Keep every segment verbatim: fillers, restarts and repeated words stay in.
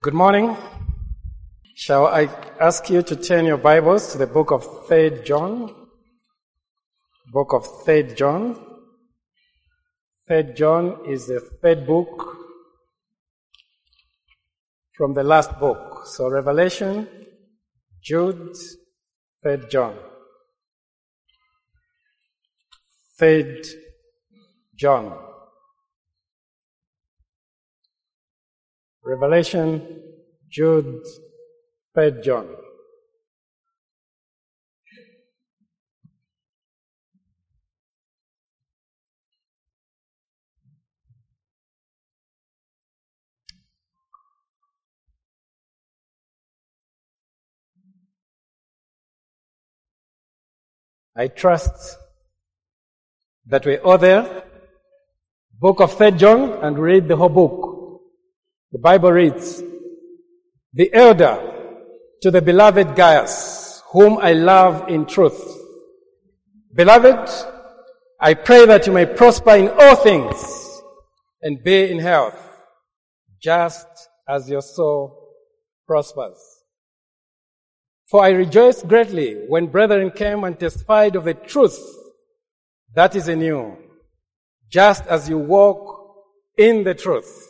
Good morning. Shall I ask you to turn your Bibles to the book of Third John? Book of Third John. Third John is the third book from the last book. So Revelation, Jude, Third John. Third John. Revelation, Jude, Third John. I trust that we're all there. Book of Third John, and read the whole book. The Bible reads, "The elder to the beloved Gaius, whom I love in truth. Beloved, I pray that you may prosper in all things and be in health, just as your soul prospers. For I rejoiced greatly when brethren came and testified of the truth that is in you, just as you walk in the truth.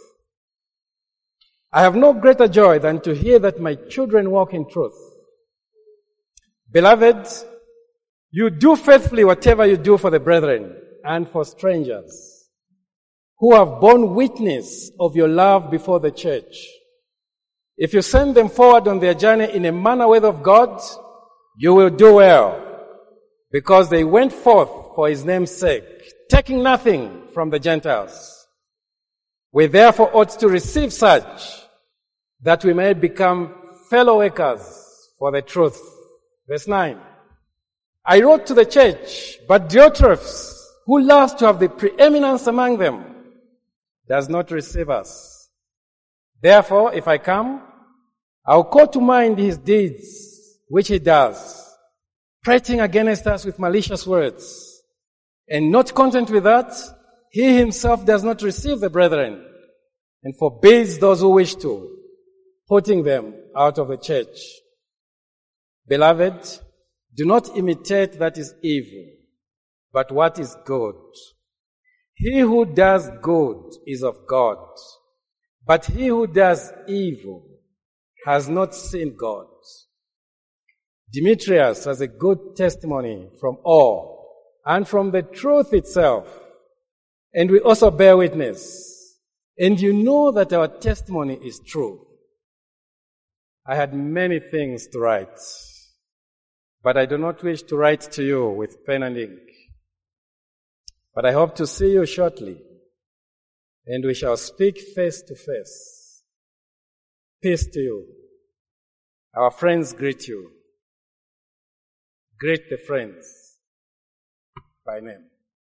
I have no greater joy than to hear that my children walk in truth. Beloved, you do faithfully whatever you do for the brethren and for strangers, who have borne witness of your love before the church. If you send them forward on their journey in a manner worthy of God, you will do well, because they went forth for his name's sake, taking nothing from the Gentiles. We therefore ought to receive such, that we may become fellow workers for the truth." Verse nine. "I wrote to the church, but Diotrephes, who loves to have the preeminence among them, does not receive us. Therefore, if I come, I'll call to mind his deeds, which he does, prating against us with malicious words. And not content with that, he himself does not receive the brethren, and forbids those who wish to, putting them out of the church. Beloved, do not imitate that is evil, but what is good. He who does good is of God, but he who does evil has not seen God. Demetrius has a good testimony from all and from the truth itself, and we also bear witness. And you know that our testimony is true. I had many things to write, but I do not wish to write to you with pen and ink. But I hope to see you shortly, and we shall speak face to face. Peace to you. Our friends greet you. Greet the friends by name."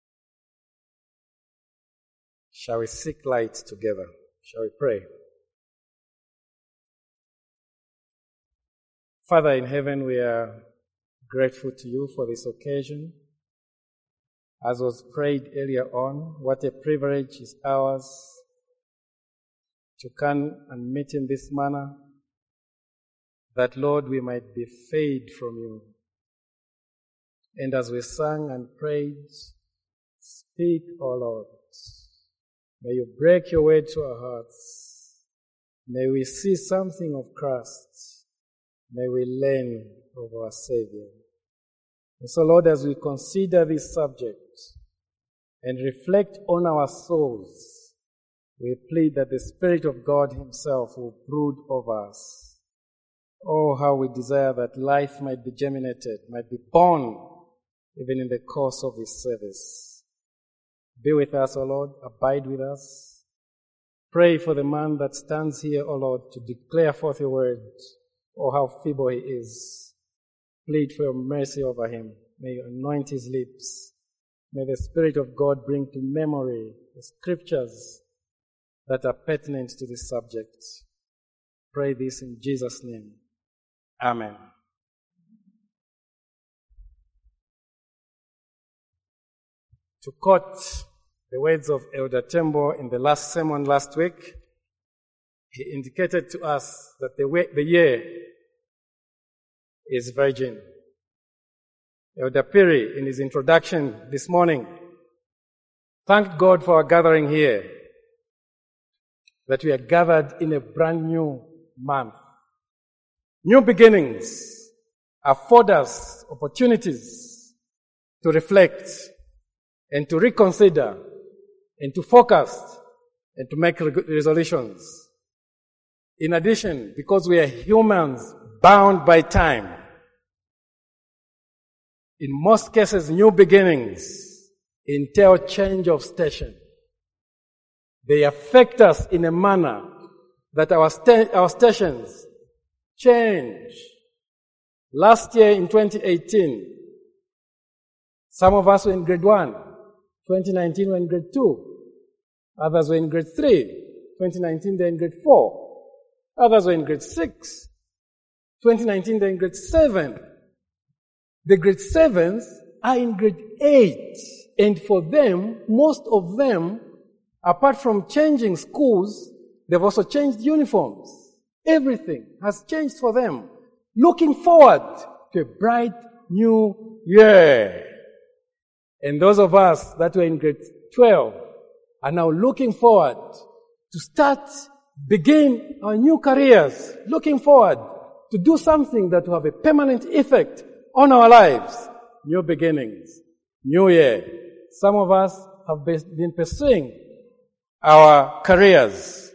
Shall we seek light together? Shall we pray? Father in heaven, we are grateful to you for this occasion. As was prayed earlier on, what a privilege is ours to come and meet in this manner, that, Lord, we might be fed from you. And as we sang and prayed, speak, O Lord. May you break your word to our hearts. May we see something of Christ. May we learn of our Savior. And so, Lord, as we consider this subject and reflect on our souls, we plead that the Spirit of God himself will brood over us. Oh, how we desire that life might be germinated, might be born, even in the course of this service. Be with us, O Lord. Abide with us. Pray for the man that stands here, O Lord, to declare forth your word. Oh, how feeble he is. Plead for your mercy over him. May you anoint his lips. May the Spirit of God bring to memory the scriptures that are pertinent to this subject. Pray this in Jesus' name. Amen. To quote the words of Elder Tembo in the last sermon last week, he indicated to us that the, way, the year is virgin. Elder Piri, in his introduction this morning, thanked God for our gathering here, that we are gathered in a brand new month. New beginnings afford us opportunities to reflect and to reconsider and to focus and to make resolutions. In addition, because we are humans bound by time, in most cases, new beginnings entail change of station. They affect us in a manner that our, sta- our stations change. Last year in twenty eighteen, some of us were in grade one. twenty nineteen were in grade two. Others were in grade three. twenty nineteen they're in grade four. Others were in grade six. twenty nineteen they're in grade seven. The grade sevens are in grade eight. And for them, most of them, apart from changing schools, they've also changed uniforms. Everything has changed for them. Looking forward to a bright new year. And those of us that were in grade twelve are now looking forward to start, begin our new careers. Looking forward to do something that will have a permanent effect on our lives. New beginnings. New year. Some of us have been pursuing our careers.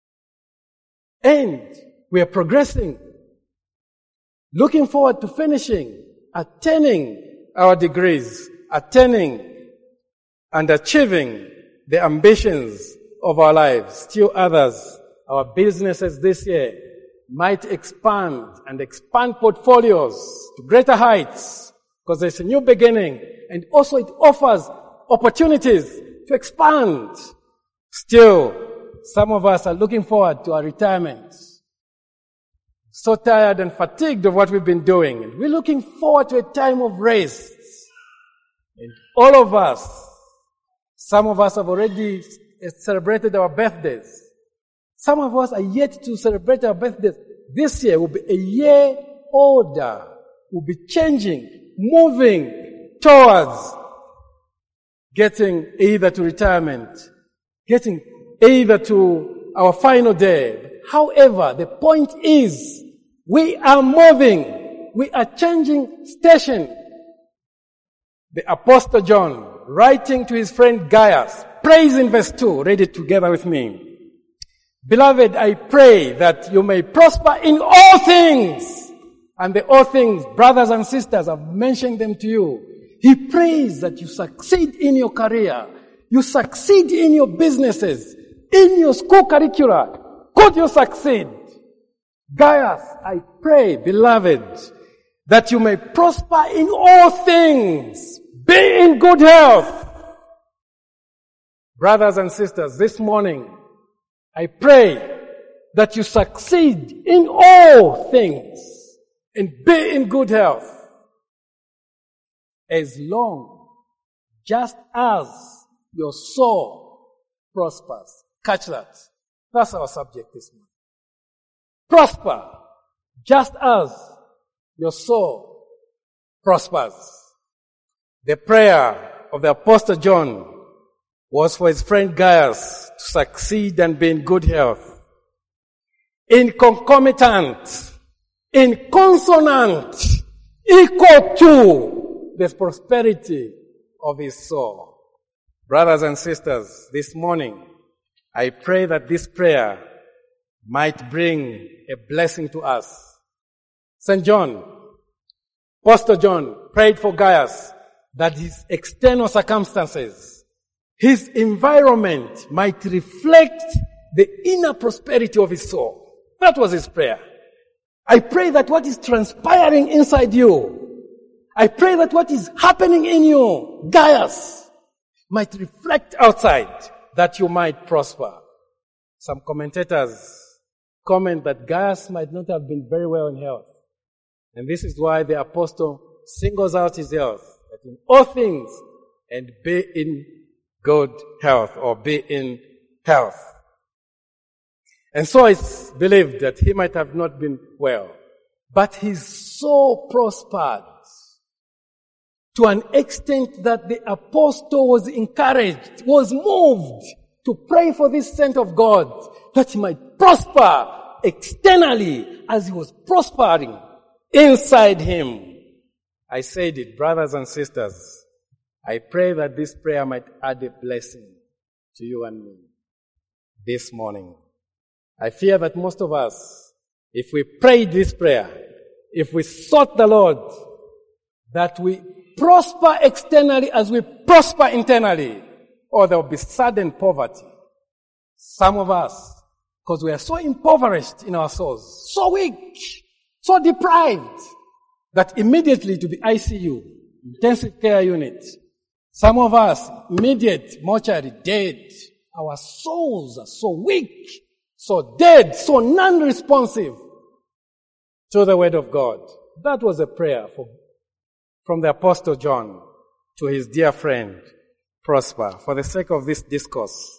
And we are progressing. Looking forward to finishing, attaining our degrees, attaining and achieving the ambitions of our lives. Still others, our businesses this year might expand and expand portfolios to greater heights because there's a new beginning, and also it offers opportunities to expand. Still, some of us are looking forward to our retirement. So tired and fatigued of what we've been doing. And we're looking forward to a time of rest. And all of us, some of us have already celebrated our birthdays. Some of us are yet to celebrate our birthdays. This year will be a year older. We'll be changing, moving towards getting either to retirement, getting either to our final day. However, the point is, we are moving. We are changing station. The Apostle John, writing to his friend Gaius, prays in verse two. Read it together with me. Beloved, I pray that you may prosper in all things. And the all things, brothers and sisters, I've mentioned them to you. He prays that you succeed in your career. You succeed in your businesses. In your school curricula. Could you succeed? Gaius, I pray, beloved, that you may prosper in all things. Be in good health. Brothers and sisters, this morning, I pray that you succeed in all things and be in good health. As long, just as your soul prospers. Catch that. That's our subject this morning. Prosper, just as your soul prospers. The prayer of the Apostle John was for his friend Gaius to succeed and be in good health. In concomitant, in consonant, equal to the prosperity of his soul. Brothers and sisters, this morning, I pray that this prayer might bring a blessing to us. Saint John, Apostle John, prayed for Gaius that his external circumstances, his environment might reflect the inner prosperity of his soul. That was his prayer. I pray that what is transpiring inside you, I pray that what is happening in you, Gaius, might reflect outside, that you might prosper. Some commentators comment that Gaius might not have been very well in health. And this is why the apostle singles out his health, that in all things, and be in good health, or be in health. And so it's believed that he might have not been well. But his soul prospered to an extent that the apostle was encouraged, was moved to pray for this saint of God, that he might prosper externally as he was prospering inside him. I said it, brothers and sisters, I pray that this prayer might add a blessing to you and me this morning. I fear that most of us, if we prayed this prayer, if we sought the Lord, that we prosper externally as we prosper internally, or there will be sudden poverty. Some of us, because we are so impoverished in our souls, so weak, so deprived, that immediately to the I C U, intensive care unit. Some of us, immediate mortuary, dead. Our souls are so weak, so dead, so non-responsive to the word of God. That was a prayer for, from the Apostle John to his dear friend, Prosper. For the sake of this discourse,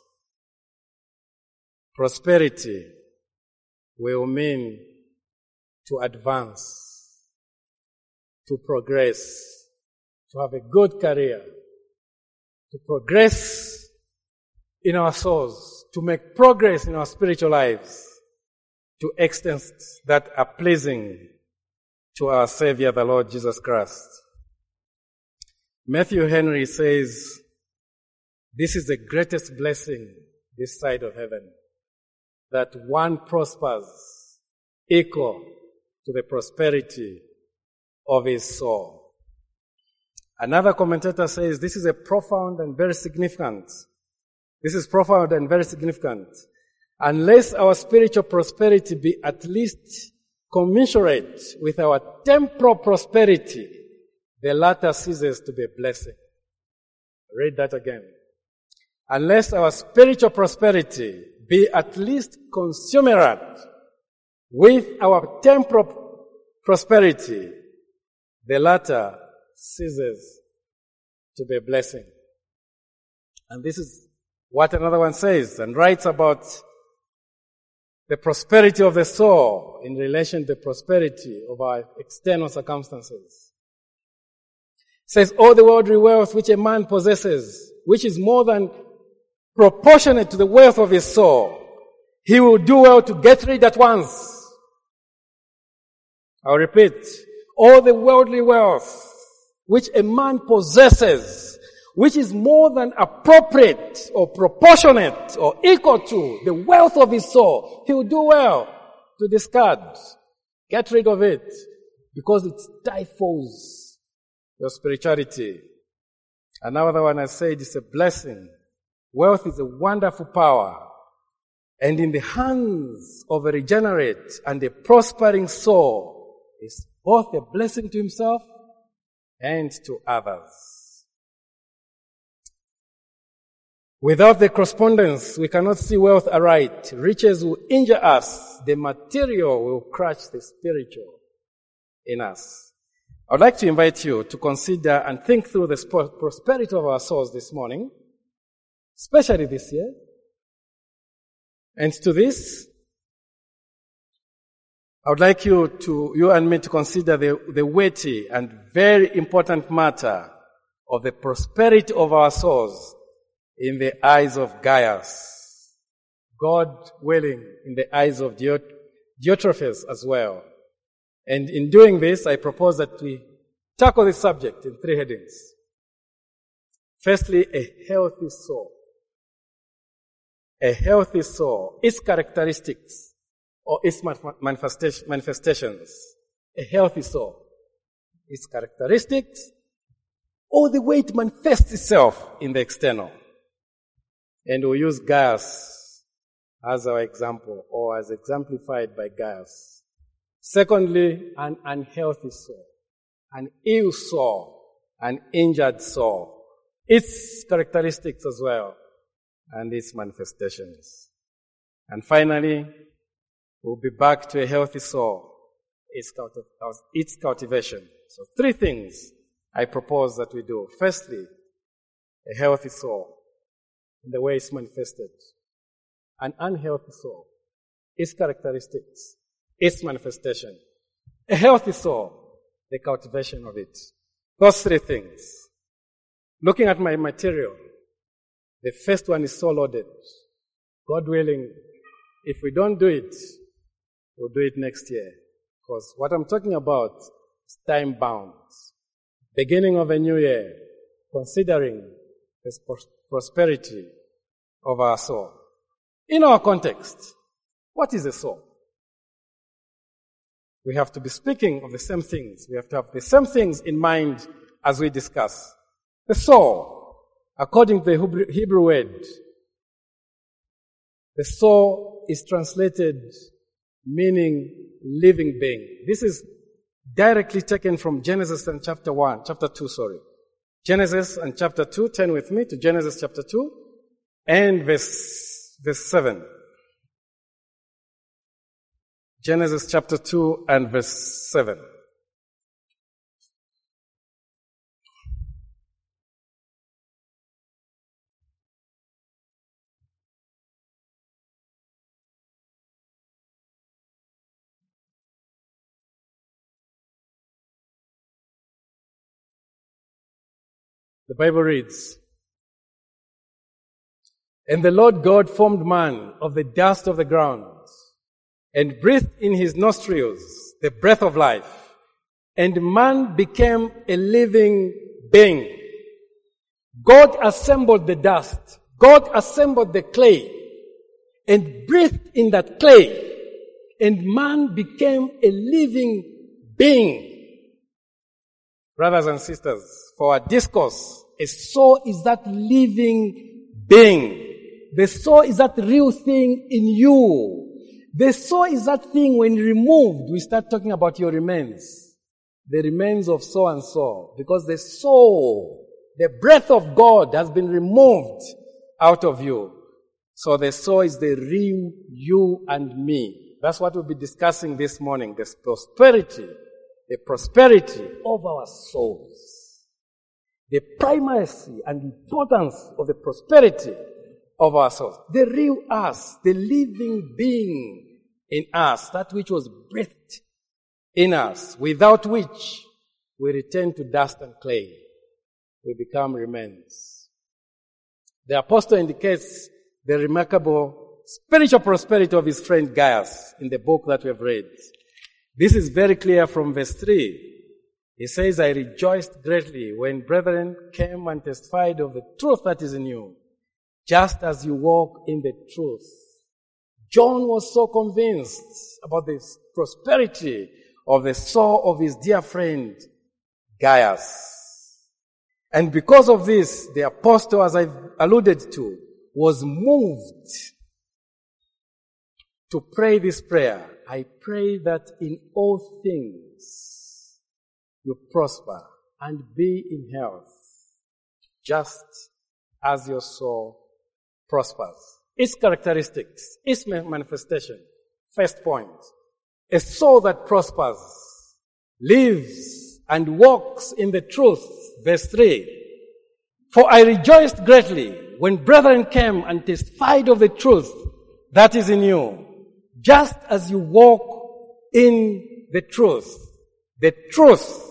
prosperity will mean to advance, to progress, to have a good career, to progress in our souls, to make progress in our spiritual lives, to extents that are pleasing to our Savior, the Lord Jesus Christ. Matthew Henry says, this is the greatest blessing this side of heaven, that one prospers equal to the prosperity of his soul. Another commentator says, this is a profound and very significant. This is profound and very significant. Unless our spiritual prosperity be at least commensurate with our temporal prosperity, the latter ceases to be a blessing. Read that again. Unless our spiritual prosperity be at least commensurate with our temporal prosperity, the latter ceases to be a blessing. And this is what another one says and writes about the prosperity of the soul in relation to the prosperity of our external circumstances. It says, all the worldly wealth which a man possesses, which is more than proportionate to the wealth of his soul, he will do well to get rid at once. I'll repeat, all the worldly wealth which a man possesses, which is more than appropriate or proportionate or equal to the wealth of his soul, he will do well to discard, get rid of it, because it stifles your spirituality. Another one I said is a blessing. Wealth is a wonderful power, and in the hands of a regenerate and a prospering soul is both a blessing to himself and to others. Without the correspondence, we cannot see wealth aright. Riches will injure us. The material will crush the spiritual in us. I would like to invite you to consider and think through the prosperity of our souls this morning, especially this year. And to this, I would like you to, you and me to consider the, the weighty and very important matter of the prosperity of our souls in the eyes of Gaius. God willing, in the eyes of Diotrephes as well. And in doing this, I propose that we tackle this subject in three headings. Firstly, a healthy soul. A healthy soul, its characteristics or its manifestation, manifestations. A healthy soul, its characteristics or the way it manifests itself in the external. And we'll use Gaius as our example, or as exemplified by Gaius. Secondly, an unhealthy soul, an ill soul, an injured soul. Its characteristics as well, and its manifestations. And finally, we'll be back to a healthy soul, its, cultiv- its cultivation. So three things I propose that we do. Firstly, a healthy soul, in the way it's manifested. An unhealthy soul, its characteristics, its manifestation. A healthy soul, the cultivation of it. Those three things. Looking at my material, the first one is soul loaded. God willing, if we don't do it, we'll do it next year. Because what I'm talking about is time bound. Beginning of a new year, considering the prosperity of our soul. In our context, what is a soul? We have to be speaking of the same things. We have to have the same things in mind as we discuss. The soul, according to the Hebrew, Hebrew word, the soul is translated meaning living being. This is directly taken from Genesis and chapter one, chapter two, sorry. Genesis and chapter two, turn with me to Genesis chapter two and verse, verse seven. Genesis chapter two and verse seven. The Bible reads, "And the Lord God formed man of the dust of the ground, and breathed in his nostrils the breath of life, and man became a living being." God assembled the dust, God assembled the clay, and breathed in that clay, and man became a living being. Brothers and sisters, for our discourse, a soul is that living being. The soul is that real thing in you. The soul is that thing when removed, we start talking about your remains. The remains of so and so. Because the soul, the breath of God has been removed out of you. So the soul is the real you and me. That's what we'll be discussing this morning. The prosperity, the prosperity of our souls. The primacy and importance of the prosperity of our souls. The real us, the living being in us, that which was breathed in us, without which we return to dust and clay. We become remains. The apostle indicates the remarkable spiritual prosperity of his friend Gaius in the book that we have read. This is very clear from verse three. He says, "I rejoiced greatly when brethren came and testified of the truth that is in you, just as you walk in the truth." John was so convinced about the prosperity of the soul of his dear friend Gaius. And because of this, the apostle, as I've alluded to, was moved to pray this prayer. "I pray that in all things you prosper and be in health, just as your soul prospers." Its characteristics, its manifestation. First point. A soul that prospers, lives and walks in the truth. Verse three. "For I rejoiced greatly when brethren came and testified of the truth that is in you, just as you walk in the truth." The truth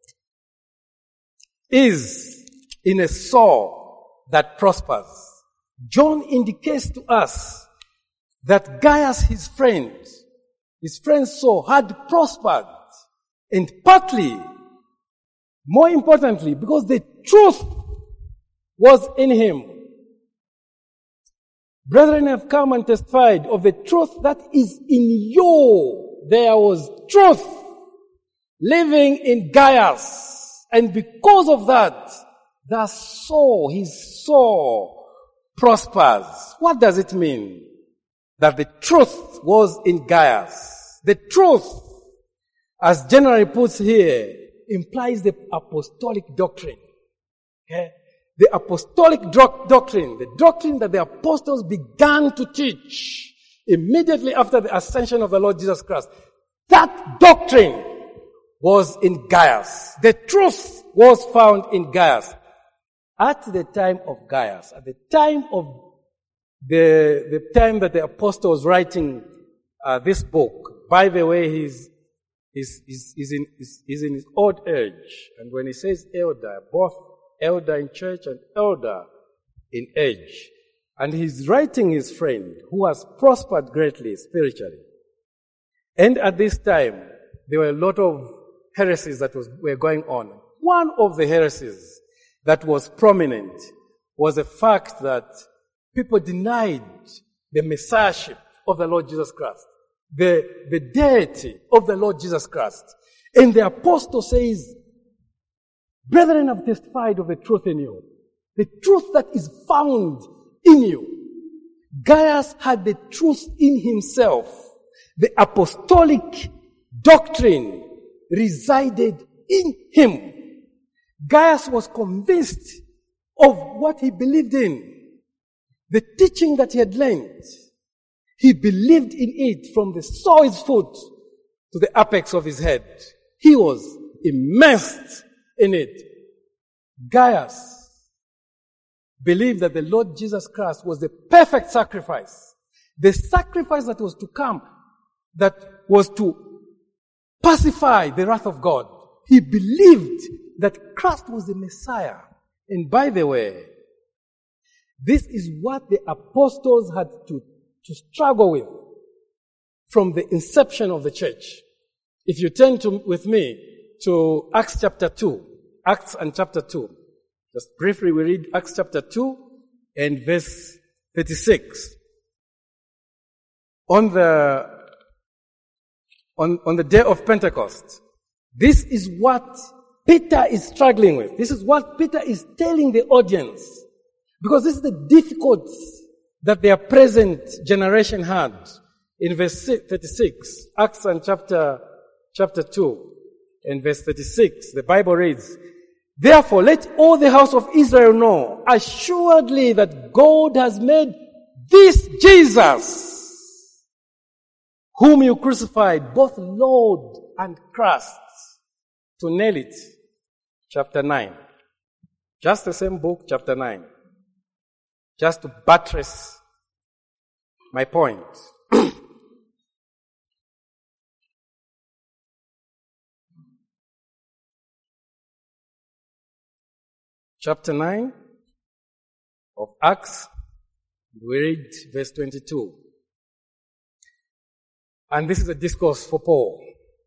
is in a soul that prospers. John indicates to us that Gaius, his friend, his friend's soul had prospered, and partly, more importantly, because the truth was in him. Brethren have come and testified of the truth that is in you. There was truth living in Gaius, and because of that, the soul, his soul, prospers. What does it mean? That the truth was in Gaius. The truth, as generally puts here, implies the apostolic doctrine. Okay? The apostolic doc- doctrine, the doctrine that the apostles began to teach immediately after the ascension of the Lord Jesus Christ. That doctrine was in Gaius. The truth was found in Gaius. At the time of Gaius, at the time of the, the time that the apostle was writing uh, this book. By the way, he's, he's, he's, he's, in, he's, he's in his old age. And when he says elder, both elder in church and elder in age. And he's writing his friend who has prospered greatly spiritually. And at this time, there were a lot of heresies that was, were going on. One of the heresies that was prominent was the fact that people denied the messiahship of the Lord Jesus Christ, the, the deity of the Lord Jesus Christ. And the apostle says, brethren have testified of the truth in you, the truth that is found in you. Gaius had the truth in himself. The apostolic doctrine resided in him. Gaius was convinced of what he believed in, the teaching that he had learned. He believed in it from the sole of his foot to the apex of his head. He was immersed in it. Gaius believed that the Lord Jesus Christ was the perfect sacrifice, the sacrifice that was to come, that was to pacify the wrath of God. He believed that Christ was the Messiah. And by the way, this is what the apostles had to, to struggle with from the inception of the church. If you turn to, with me to Acts chapter two, Acts and chapter two, just briefly we read Acts chapter two and verse thirty-six. On the, on, on the day of Pentecost, this is what Peter is struggling with. This is what Peter is telling the audience. Because this is the difficulties that their present generation had. In verse thirty-six, Acts and chapter, chapter two, and verse thirty-six, the Bible reads, therefore let all the house of Israel know assuredly that God has made this Jesus, whom you crucified, both Lord and Christ. To nail it, chapter nine. Just the same book, chapter nine. Just to buttress my point. Chapter nine of Acts, we read verse twenty-two. And this is a discourse for Paul.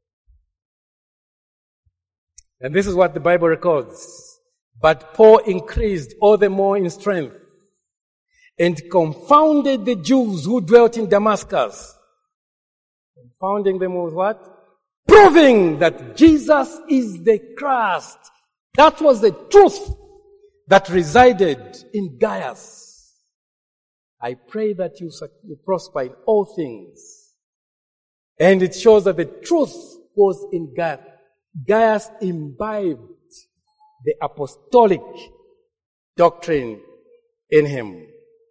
And this is what the Bible records. But Paul increased all the more in strength and confounded the Jews who dwelt in Damascus. Confounding them with what? Proving that Jesus is the Christ. That was the truth that resided in Gaius. I pray that you, you prosper in all things. And it shows that the truth was in Gaius. Gaius imbibed the apostolic doctrine in him.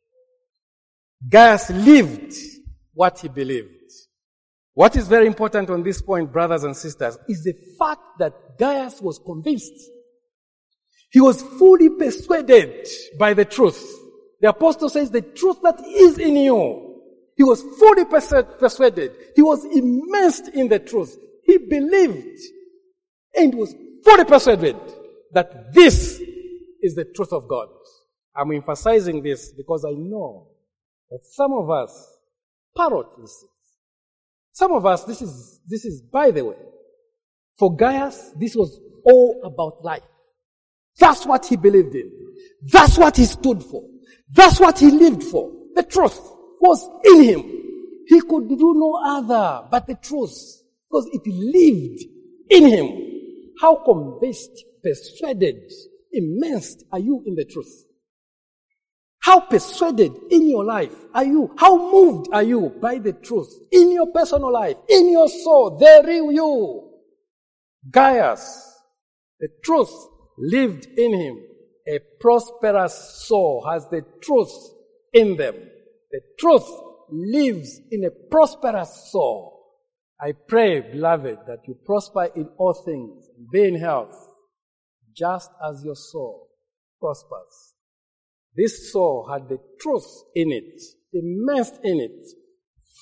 Gaius lived what he believed. What is very important on this point, brothers and sisters, is the fact that Gaius was convinced. He was fully persuaded by the truth. The apostle says the truth that is in you. He was fully persuaded. He was immersed in the truth. He believed and was fully persuaded that this is the truth of God. I'm emphasizing this because I know that some of us parrot this. Some of us, this is, this is by the way. For Gaius, this was all about life. That's what he believed in. That's what he stood for. That's what he lived for. The truth was in him. He could do no other but the truth because it lived in him. How convinced, persuaded, immersed are you in the truth? How persuaded in your life are you? How moved are you by the truth in your personal life, in your soul, the real you? Gaius, the truth lived in him. A prosperous soul has the truth in them. The truth lives in a prosperous soul. I pray, beloved, that you prosper in all things, be in health, just as your soul prospers. This soul had the truth in it, immersed in it,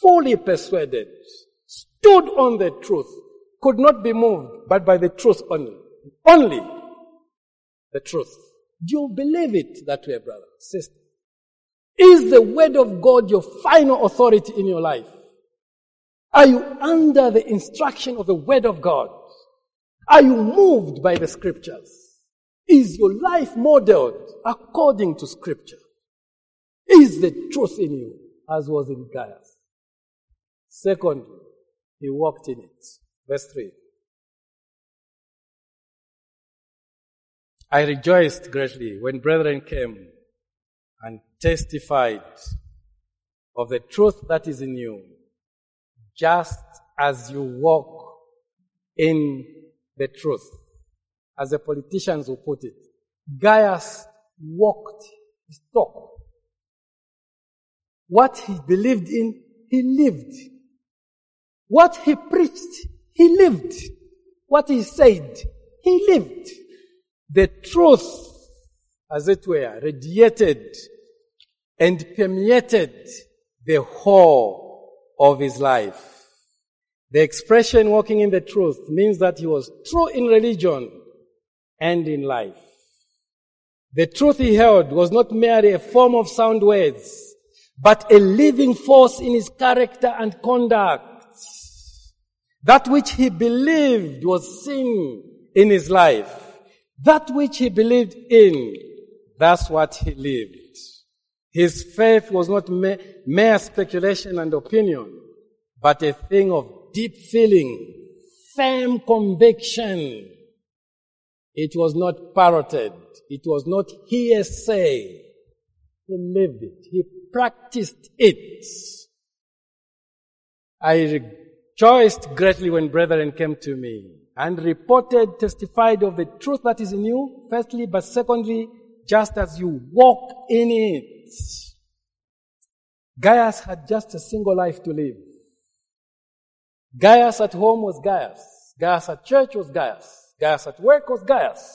fully persuaded, stood on the truth, could not be moved, but by the truth only. Only the truth. Do you believe it that way, brother, sister? Is the word of God your final authority in your life? Are you under the instruction of the word of God? Are you moved by the scriptures? Is your life modeled according to scripture? Is the truth in you, as was in Gaius? Secondly, he walked in it. Verse three. I rejoiced greatly when brethren came and testified of the truth that is in you, just as you walk in the truth. As the politicians will put it, Gaius walked his talk. What he believed in, he lived. What he preached, he lived. What he said, he lived. The truth, as it were, radiated and permeated the whole of his life. The expression walking in the truth means that he was true in religion and in life. The truth he held was not merely a form of sound words, but a living force in his character and conduct. That which he believed was seen in his life. That which he believed in, that's what he lived. His faith was not mere speculation and opinion, but a thing of deep feeling, firm conviction. It was not parroted. It was not hearsay. He lived it. He practiced it. I rejoiced greatly when brethren came to me and reported, testified of the truth that is in you, firstly, but secondly, just as you walk in it. Gaius had just a single life to live. Gaius at home was Gaius. Gaius at church was Gaius. Gaius at work was Gaius.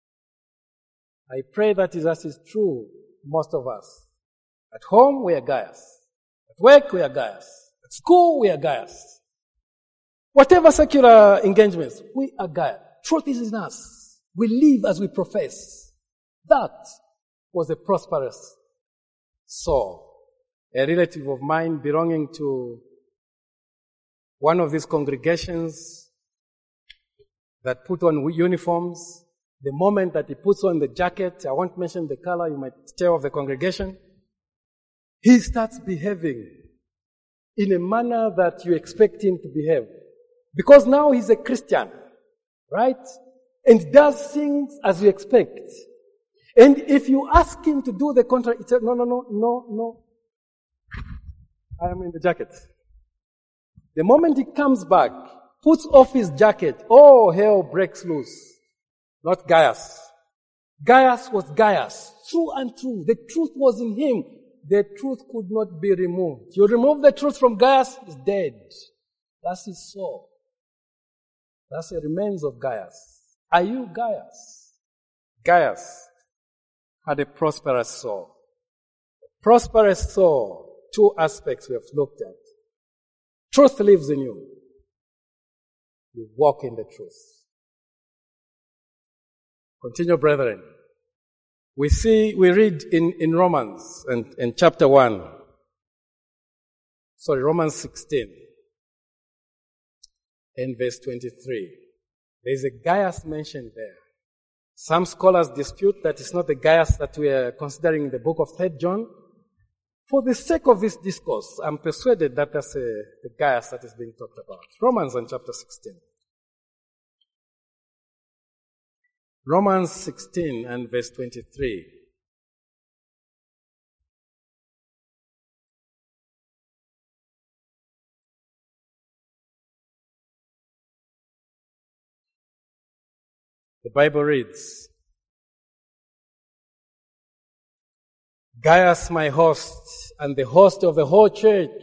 I pray that is as is true most of us. At home, we are Gaius. At work, we are Gaius. At school, we are Gaius. Whatever secular engagements, we are Gaius. Truth is in us. We live as we profess. That was a prosperous Saul. A relative of mine belonging to one of these congregations that put on uniforms, the moment that he puts on the jacket, I won't mention the color, you might tell of the congregation, he starts behaving in a manner that you expect him to behave. Because now he's a Christian, right? And does things as you expect. And if you ask him to do the contrary, he says, no, no, no, no, no. I am in the jacket. The moment he comes back, puts off his jacket, oh, hell breaks loose. Not Gaius. Gaius was Gaius. True and true. The truth was in him. The truth could not be removed. You remove the truth from Gaius, he's dead. That's his soul. That's the remains of Gaius. Are you Gaius? Gaius had a prosperous soul. A prosperous soul, two aspects we have looked at. Truth lives in you. You walk in the truth. Continue, brethren. We see, we read in, in Romans and in chapter one. Sorry, Romans sixteen. In verse twenty-three. There is a Gaius mentioned there. Some scholars dispute that it's not the Gaius that we are considering in the book of Third John. For the sake of this discourse, I'm persuaded that that's a, the Gaius that is being talked about. Romans and chapter sixteen. Romans sixteen and verse twenty-three. The Bible reads, Gaius, my host, and the host of the whole church,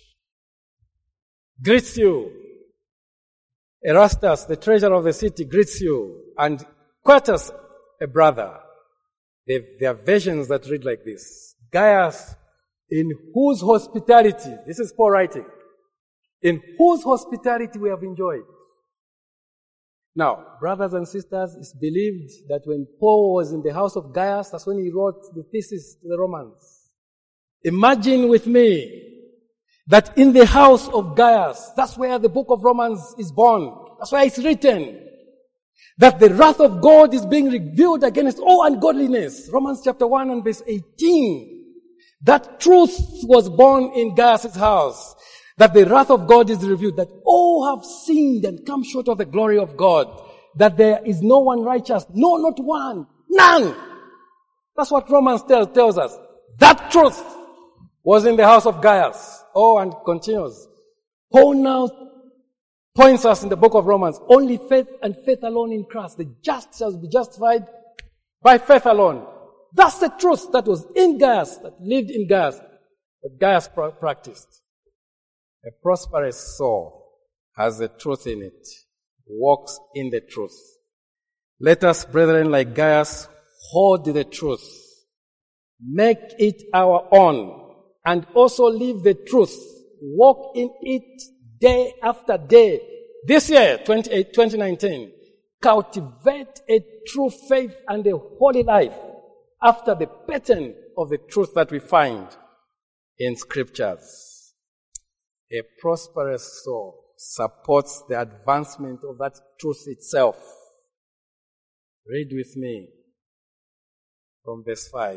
greets you. Erastus, the treasurer of the city, greets you. And Quartus, a brother. There are versions that read like this. Gaius in whose hospitality, this is Paul writing, in whose hospitality we have enjoyed. Now, brothers and sisters, it's believed that when Paul was in the house of Gaius, that's when he wrote the thesis to the Romans. Imagine with me that in the house of Gaius, that's where the book of Romans is born. That's why it's written that the wrath of God is being revealed against all ungodliness. Romans chapter one and verse eighteen. That truth was born in Gaius' house. That the wrath of God is revealed. That all have sinned and come short of the glory of God. That there is no one righteous. No, not one. None. That's what Romans tell, tells us. That truth was in the house of Gaius. Oh, and continues. Paul now points us in the book of Romans, only faith and faith alone in Christ. The just shall be justified by faith alone. That's the truth that was in Gaius, that lived in Gaius, that Gaius practiced. A prosperous soul has the truth in it, walks in the truth. Let us, brethren, like Gaius, hold the truth, make it our own, and also live the truth. Walk in it day after day. This year, twenty nineteen, cultivate a true faith and a holy life after the pattern of the truth that we find in scriptures. A prosperous soul supports the advancement of that truth itself. Read with me from verse five.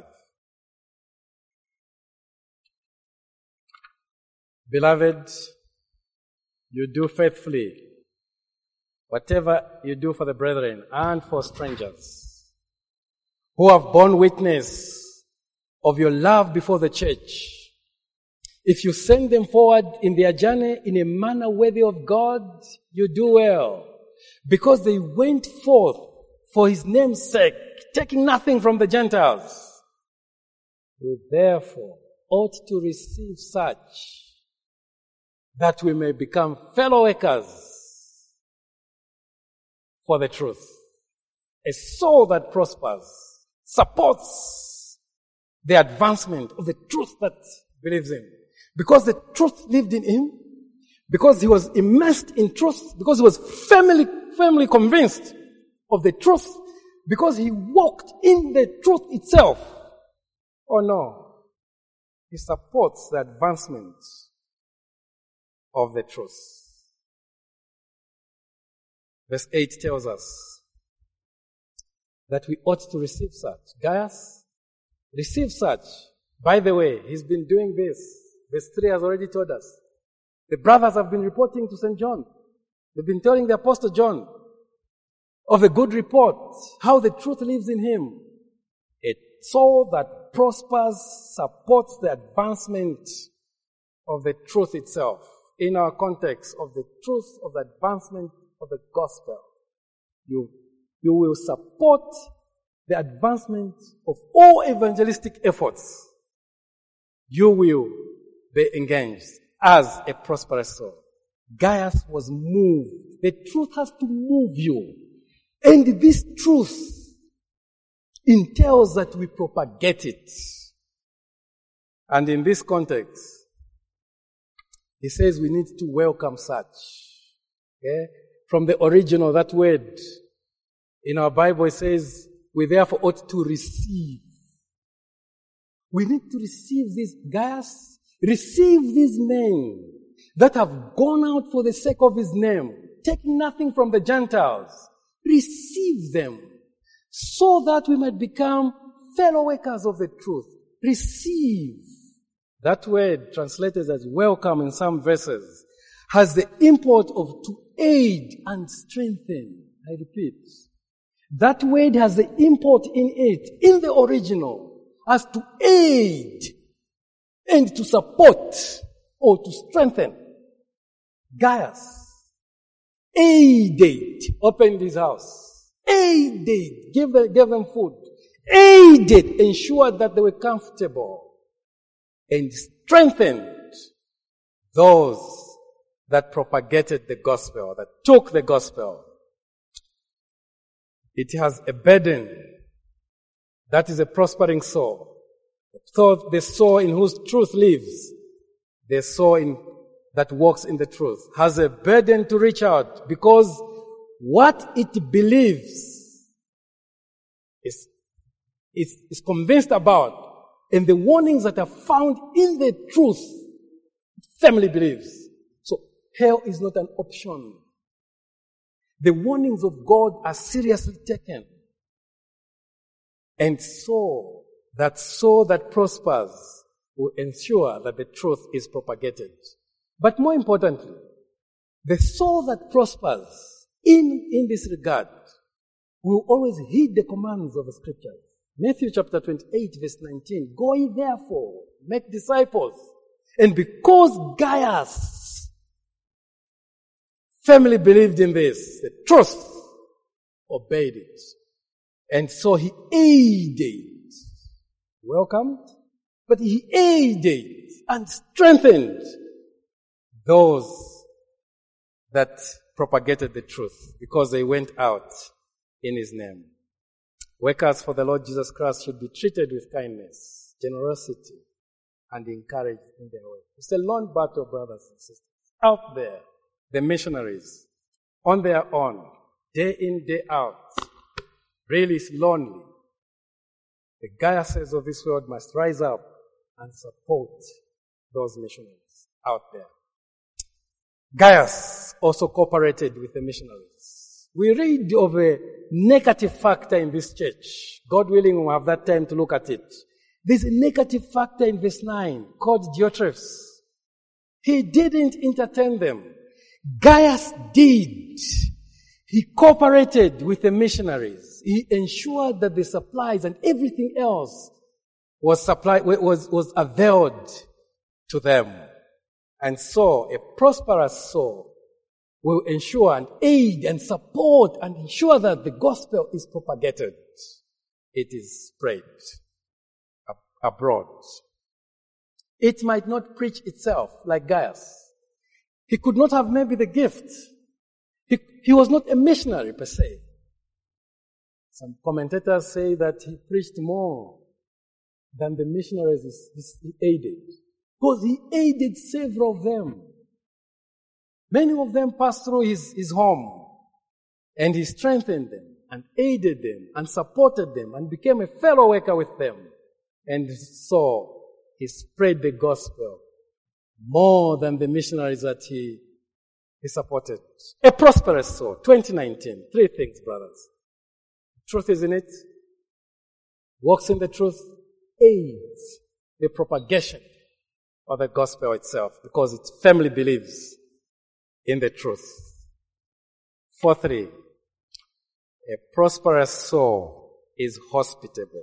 Beloved, you do faithfully whatever you do for the brethren and for strangers who have borne witness of your love before the church. If you send them forward in their journey in a manner worthy of God, you do well, because they went forth for his name's sake, taking nothing from the Gentiles. You therefore ought to receive such, that we may become fellow workers for the truth. A soul that prospers supports the advancement of the truth that believes in. Because the truth lived in him, because he was immersed in truth, because he was firmly, firmly convinced of the truth, because he walked in the truth itself. Oh no, he supports the advancement of the truth. Verse eight tells us that we ought to receive such. Gaius, receive such. By the way, he's been doing this. Verse three has already told us. The brothers have been reporting to Saint John. They've been telling the Apostle John of a good report, how the truth lives in him. A soul that prospers supports the advancement of the truth itself. In our context of the truth of the advancement of the gospel, you, you will support the advancement of all evangelistic efforts. You will be engaged as a prosperous soul. Gaius was moved. The truth has to move you. And this truth entails that we propagate it. And in this context, he says we need to welcome such. Okay? From the original, that word in our Bible, it says we therefore ought to receive. We need to receive these Gaius, receive these men that have gone out for the sake of his name, taking nothing from the Gentiles. Receive them so that we might become fellow workers of the truth. Receive. That word translated as welcome in some verses has the import of to aid and strengthen. I repeat. That word has the import in it, in the original, as to aid and to support or to strengthen. Gaius aided, opened his house, aided, gave them, gave them food, aided, ensured that they were comfortable, and strengthened those that propagated the gospel, that took the gospel. It has a burden. That is a prospering soul. So the soul in whose truth lives, the soul in, that walks in the truth, has a burden to reach out because what it believes is, is, is convinced about, and the warnings that are found in the truth, family believes. So hell is not an option. The warnings of God are seriously taken. And so, that soul that prospers will ensure that the truth is propagated. But more importantly, the soul that prospers in, in this regard will always heed the commands of the scriptures. Matthew chapter twenty-eight verse nineteen, go ye therefore, make disciples. And because Gaius family believed in this, the truth, obeyed it. And so he aided, welcomed, but he aided and strengthened those that propagated the truth because they went out in his name. Workers for the Lord Jesus Christ should be treated with kindness, generosity, and encouraged in their way. It's a long battle, brothers and sisters. Out there, the missionaries, on their own, day in, day out, really is lonely. The Gaiuses of this world must rise up and support those missionaries out there. Gaius also cooperated with the missionaries. We read of a negative factor in this church. God willing, we'll have that time to look at it. There's a negative factor in verse nine called Diotrephes. He didn't entertain them. Gaius did. He cooperated with the missionaries. He ensured that the supplies and everything else was supplied, was, was availed to them. And so, a prosperous soul will ensure and aid and support and ensure that the gospel is propagated. It is spread abroad. It might not preach itself like Gaius. He could not have maybe the gift. He, he was not a missionary per se. Some commentators say that he preached more than the missionaries he aided. Because he aided several of them. Many of them passed through his, his home. And he strengthened them and aided them and supported them and became a fellow worker with them. And so he spread the gospel more than the missionaries that he, he supported. A prosperous soul. twenty nineteen. Three things, brothers. Truth is in it. Walks in the truth. Aids the propagation of the gospel itself because its family believes in the truth. Fourthly, a prosperous soul is hospitable.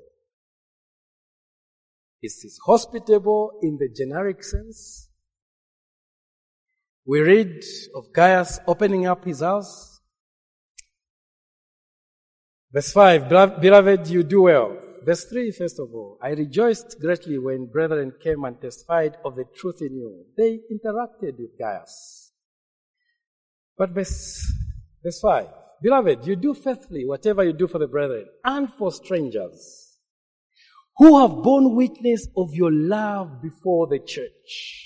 Is he hospitable in the generic sense? We read of Gaius opening up his house. Verse five, beloved, you do well. Verse three, first of all, I rejoiced greatly when brethren came and testified of the truth in you. They interacted with Gaius. But verse, verse five, beloved, you do faithfully whatever you do for the brethren and for strangers who have borne witness of your love before the church.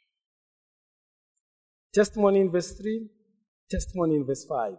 Testimony in verse three, testimony in verse five.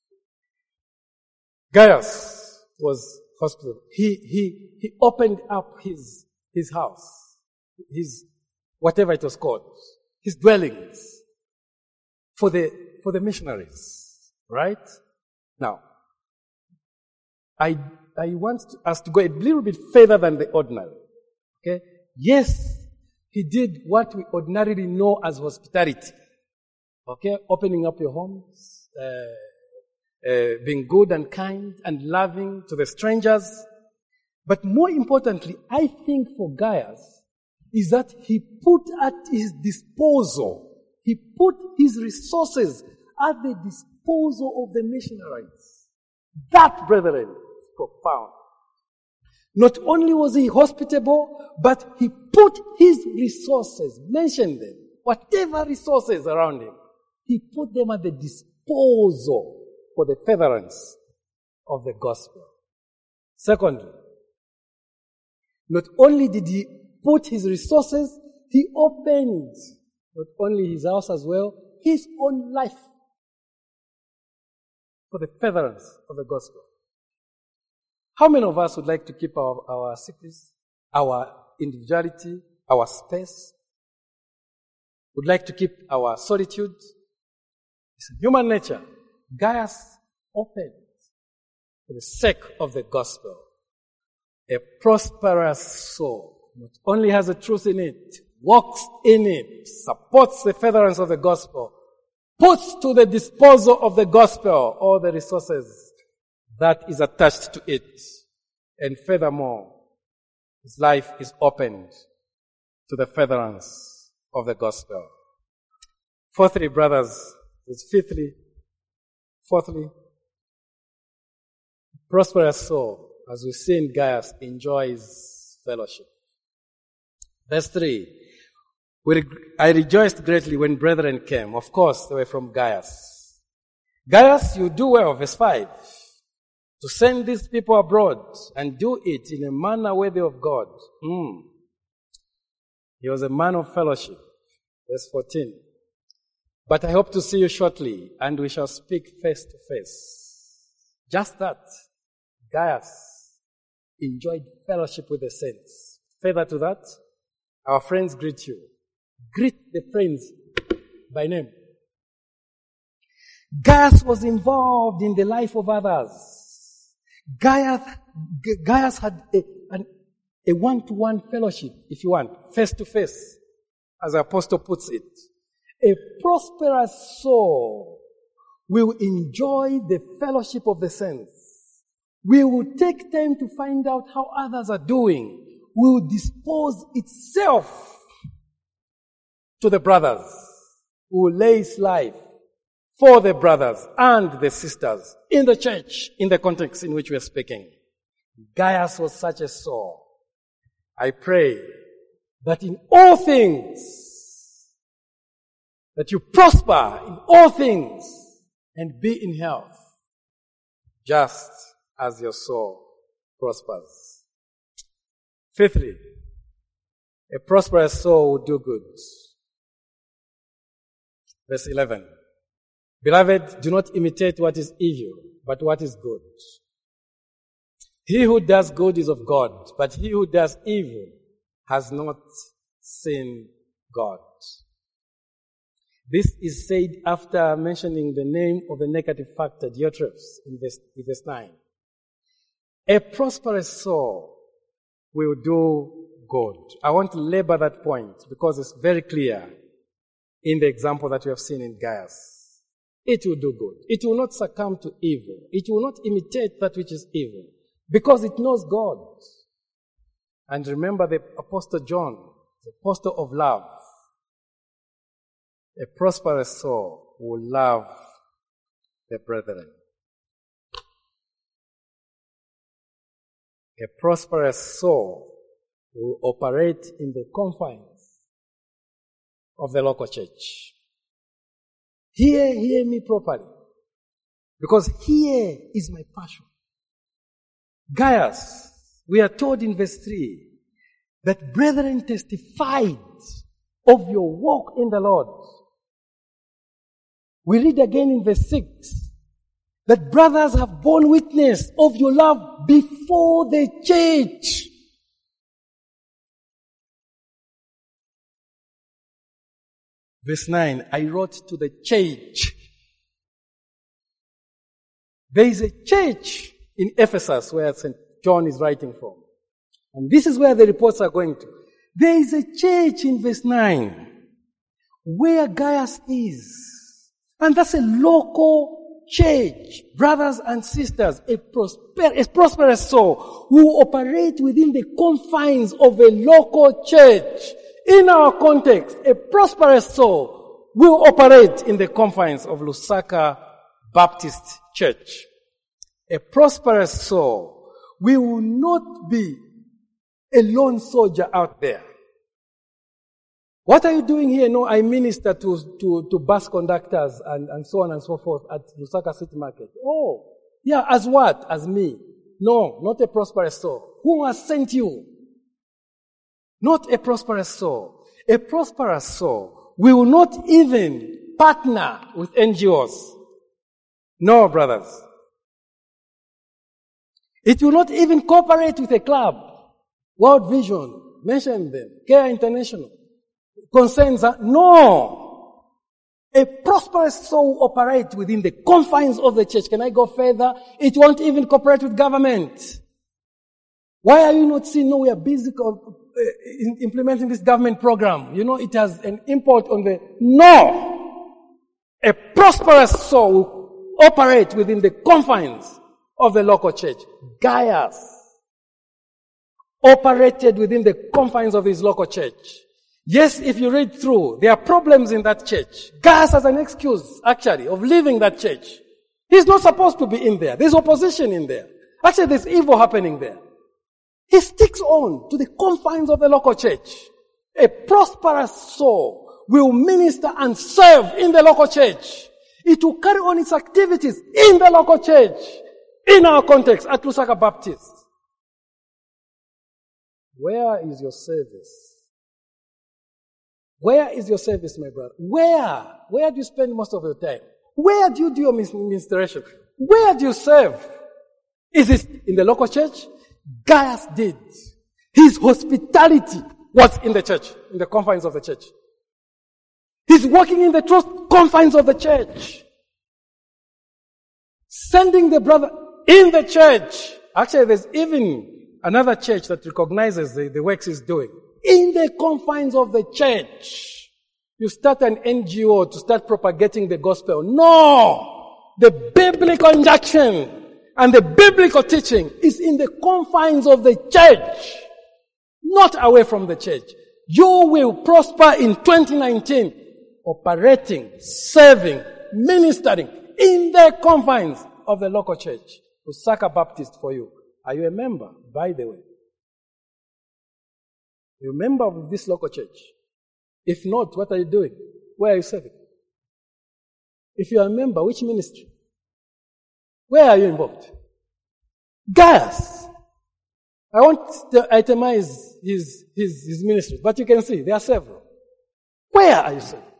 Gaius was hospitable. He, he, he opened up his, his house, his, whatever it was called, his dwellings for the, for the missionaries, right? Now, I, I want us to go a little bit further than the ordinary, okay? Yes, he did what we ordinarily know as hospitality, okay? Opening up your homes, uh, Uh, being good and kind and loving to the strangers. But more importantly, I think for Gaius, is that he put at his disposal, he put his resources at the disposal of the missionaries. That, brethren, is profound. Not only was he hospitable, but he put his resources, mentioned them, whatever resources around him, he put them at the disposal for the furtherance of the gospel. Secondly, Not only did he put his resources, he opened not only his house as well, his own life for the furtherance of the gospel. How many of us would like to keep our, our secrets, our individuality, our space? Would like to keep our solitude? It's human nature. Gaius opened for the sake of the gospel. A prosperous soul not only has the truth in it, walks in it, supports the furtherance of the gospel, puts to the disposal of the gospel all the resources that is attached to it. And furthermore, his life is opened to the furtherance of the gospel. Fourthly, brothers, fifthly, fourthly, prosperous soul, as we see in Gaius, enjoys fellowship. Verse three, we, I rejoiced greatly when brethren came. Of course, they were from Gaius. Gaius, you do well, verse five, to send these people abroad and do it in a manner worthy of God. Mm. He was a man of fellowship. Verse fourteen. But I hope to see you shortly, and we shall speak face to face. Just that. Gaius enjoyed fellowship with the saints. Further to that, our friends greet you. Greet the friends by name. Gaius was involved in the life of others. Gaius, Gaius had a, an, a one-to-one fellowship, if you want, face-to-face, as the apostle puts it. A prosperous soul will enjoy the fellowship of the saints. We will take time to find out how others are doing. We will dispose itself to the brothers. We will lay its life for the brothers and the sisters in the church, in the context in which we are speaking. Gaius was such a soul. I pray that in all things, that you prosper in all things and be in health, just as your soul prospers. Fifthly, a prosperous soul will do good. Verse eleven. Beloved, do not imitate what is evil, but what is good. He who does good is of God, but he who does evil has not seen God. This is said after mentioning the name of the negative factor, Diotrephes, in verse, in verse nine. A prosperous soul will do good. I want to labor that point because it's very clear in the example that we have seen in Gaius. It will do good. It will not succumb to evil. It will not imitate that which is evil because it knows God. And remember the Apostle John, the apostle of love. A prosperous soul will love the brethren. A prosperous soul will operate in the confines of the local church. Hear, hear me properly. Because here is my passion. Gaius, we are told in verse three that brethren testified of your walk in the Lord. We read again in verse six that brothers have borne witness of your love before the church. Verse nine, I wrote to the church. There is a church in Ephesus where Saint John is writing from. And this is where the reports are going to. There is a church in verse nine where Gaius is. And that's a local church, brothers and sisters, a, prosper, a prosperous soul who operate within the confines of a local church. In our context, a prosperous soul will operate in the confines of Lusaka Baptist Church. A prosperous soul, we will not be a lone soldier out there. What are you doing here? No, I minister to, to, to bus conductors and, and so on and so forth at Lusaka City Market. Oh, yeah, as what? As me. No, not a prosperous soul. Who has sent you? Not a prosperous soul. A prosperous soul will not even partner with N G Os. No, brothers. It will not even cooperate with a club. World Vision, mention them. Care International. Concerns are, no. A prosperous soul will operate within the confines of the church. Can I go further? It won't even cooperate with government. Why are you not seeing, no, we are busy co- uh, in implementing this government program. You know, it has an import on the, no. A prosperous soul will operate within the confines of the local church. Gaius operated within the confines of his local church. Yes, if you read through, there are problems in that church. Gaius has an excuse, actually, of leaving that church. He's not supposed to be in there. There's opposition in there. Actually, there's evil happening there. He sticks on to the confines of the local church. A prosperous soul will minister and serve in the local church. It will carry on its activities in the local church. In our context, at Lusaka Baptist. Where is your service? Where is your service, my brother? Where? Where do you spend most of your time? Where do you do your ministration? Where do you serve? Is it in the local church? Gaius did. His hospitality was in the church, in the confines of the church. He's working in the trust confines of the church. Sending the brother in the church. Actually, there's even another church that recognizes the, the works he's doing. In the confines of the church. You start an N G O to start propagating the gospel. No! The biblical injunction and the biblical teaching is in the confines of the church. Not away from the church. You will prosper in twenty nineteen. Operating, serving, ministering in the confines of the local church. Lusaka Baptist for you. Are you a member, by the way? You're a member of this local church? If not, what are you doing? Where are you serving? If you are a member, which ministry? Where are you involved? Gaius. I won't itemize his, his, his ministry, but you can see there are several. Where are you serving?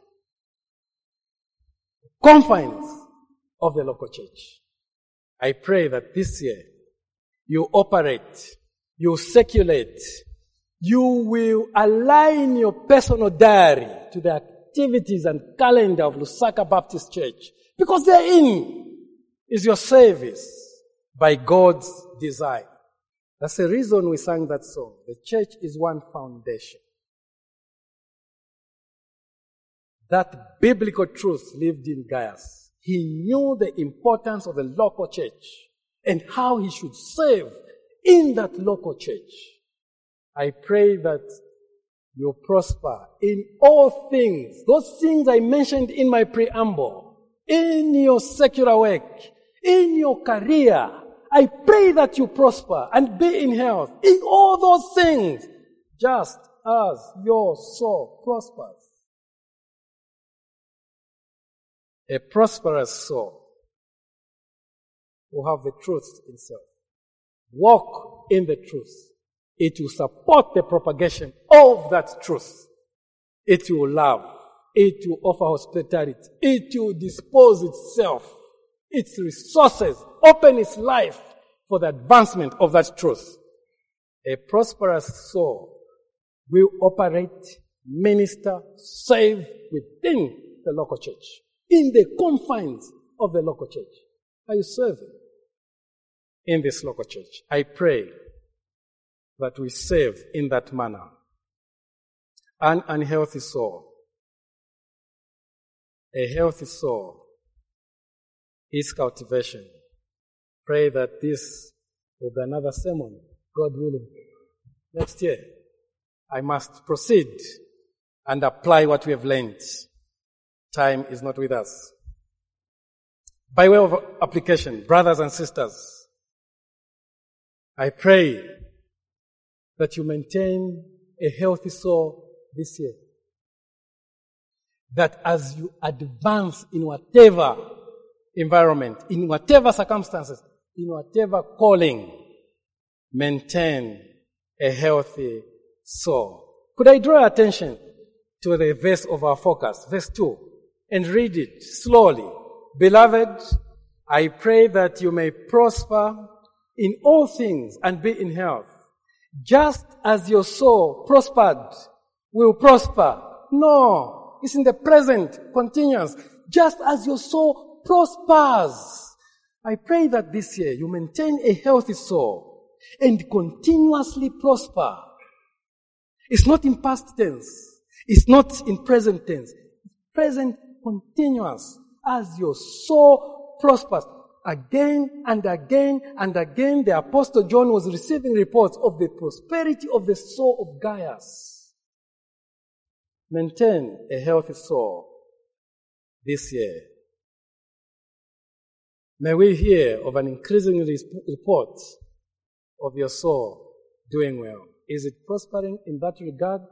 Confines of the local church. I pray that this year you operate, you circulate, you will align your personal diary to the activities and calendar of Lusaka Baptist Church, because therein is your service by God's design. That's the reason we sang that song. The church is one foundation. That biblical truth lived in Gaius. He knew the importance of the local church and how he should serve in that local church. I pray that you prosper in all things. Those things I mentioned in my preamble, in your secular work, in your career. I pray that you prosper and be in health in all those things, just as your soul prospers. A prosperous soul will have the truth itself. Walk in the truth. It will support the propagation of that truth. It will love. It will offer hospitality. It will dispose itself, its resources, open its life for the advancement of that truth. A prosperous soul will operate, minister, serve within the local church. In the confines of the local church. Are you serving in this local church? I pray that we serve in that manner. An unhealthy soul. A healthy soul is cultivation. Pray that this will be another sermon, God willing. Next year, I must proceed and apply what we have learned. Time is not with us. By way of application, brothers and sisters, I pray that you maintain a healthy soul this year. That as you advance in whatever environment, in whatever circumstances, in whatever calling, maintain a healthy soul. Could I draw attention to the verse of our focus, verse two, and read it slowly? Beloved, I pray that you may prosper in all things and be in health, just as your soul prospered, will prosper. No, it's in the present, continuous. Just as your soul prospers. I pray that this year you maintain a healthy soul and continuously prosper. It's not in past tense. It's not in present tense. It's present, continuous, as your soul prospers. Again and again and again, the Apostle John was receiving reports of the prosperity of the soul of Gaius. Maintain a healthy soul this year. May we hear of an increasing report of your soul doing well. Is it prospering in that regard?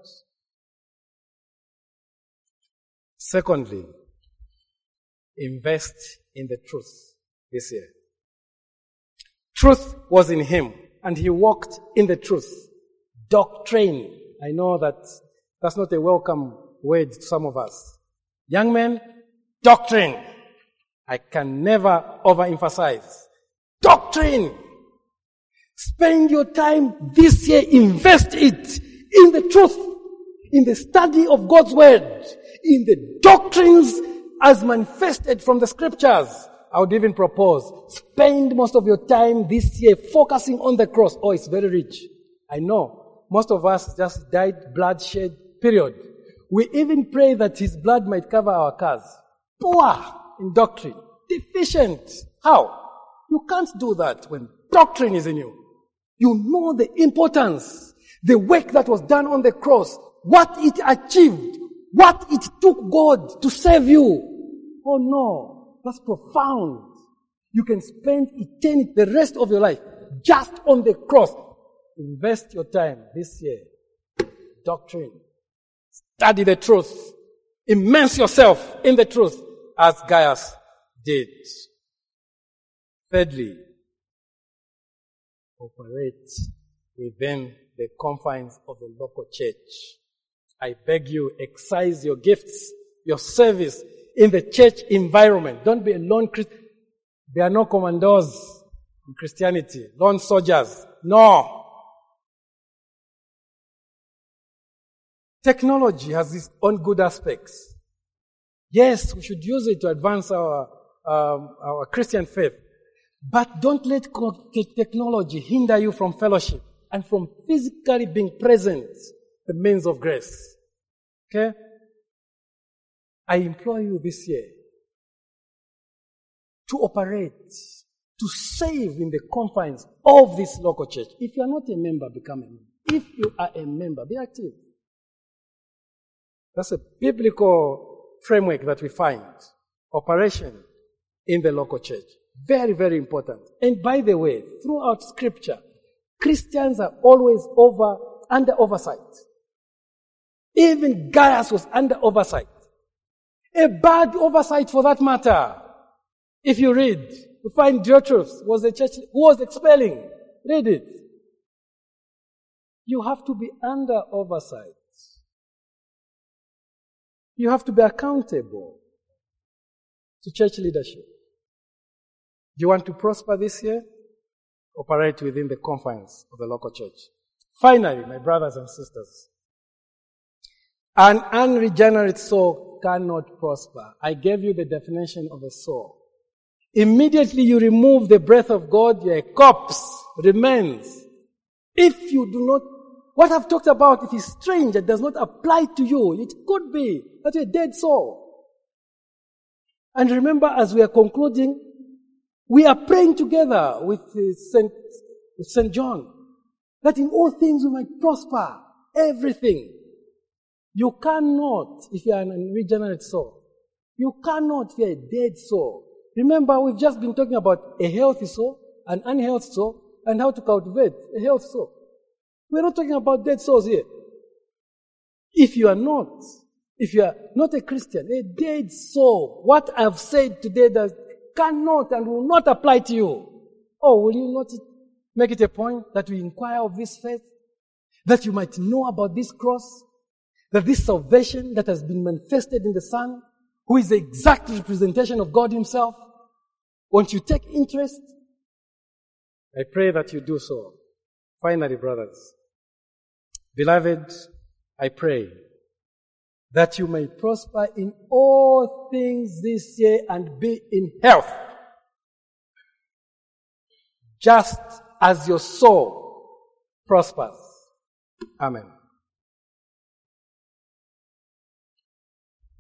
Secondly, invest in the truth this year. Truth was in him, and he walked in the truth. Doctrine. I know that that's not a welcome word to some of us. Young men, doctrine. I can never overemphasize. Doctrine. Spend your time this year, invest it in the truth, in the study of God's word, in the doctrines as manifested from the scriptures. I would even propose, spend most of your time this year focusing on the cross. Oh, it's very rich. I know. Most of us just died bloodshed, period. We even pray that his blood might cover our cars. Poor in doctrine. Deficient. How? You can't do that when doctrine is in you. You know the importance, the work that was done on the cross, what it achieved, what it took God to save you. Oh no, that's profound. You can spend eternity, the rest of your life, just on the cross. Invest your time this year. Doctrine. Study the truth. Immerse yourself in the truth as Gaius did. Thirdly, operate within the confines of the local church. I beg you, exercise your gifts, your service in the church environment. Don't be a lone Christian. There are no commandos in Christianity, lone soldiers. No. Technology has its own good aspects. Yes, we should use it to advance our um, our Christian faith. But don't let technology hinder you from fellowship and from physically being present, the means of grace. Okay? I implore you this year to operate, to save in the confines of this local church. If you are not a member, become a member. If you are a member, be active. That's a biblical framework that we find. Operation in the local church. Very, very important. And by the way, throughout scripture, Christians are always over, under oversight. Even Gaius was under oversight. A bad oversight for that matter. If you read, you find Diotrephes was the church who was expelling. Read it. You have to be under oversight. You have to be accountable to church leadership. Do you want to prosper this year? Operate within the confines of the local church. Finally, my brothers and sisters, an unregenerate soul cannot prosper. I gave you the definition of a soul. Immediately you remove the breath of God, your corpse remains. If you do not, what I've talked about, it is strange, it does not apply to you. It could be that you're a dead soul. And remember, as we are concluding, we are praying together with Saint Saint John that in all things we might prosper, everything. You cannot, if you are an unregenerate soul, you cannot if you are a dead soul. Remember, we've just been talking about a healthy soul, an unhealthy soul, and how to cultivate a healthy soul. We're not talking about dead souls here. If you are not, if you are not a Christian, a dead soul, what I've said today does cannot and will not apply to you. Oh, will you not make it a point that we inquire of this faith? That you might know about this cross? that this salvation that has been manifested in the Son, who is the exact representation of God himself, won't you take interest? I pray that you do so. Finally, brothers, beloved, I pray that you may prosper in all things this year and be in health, just as your soul prospers. Amen.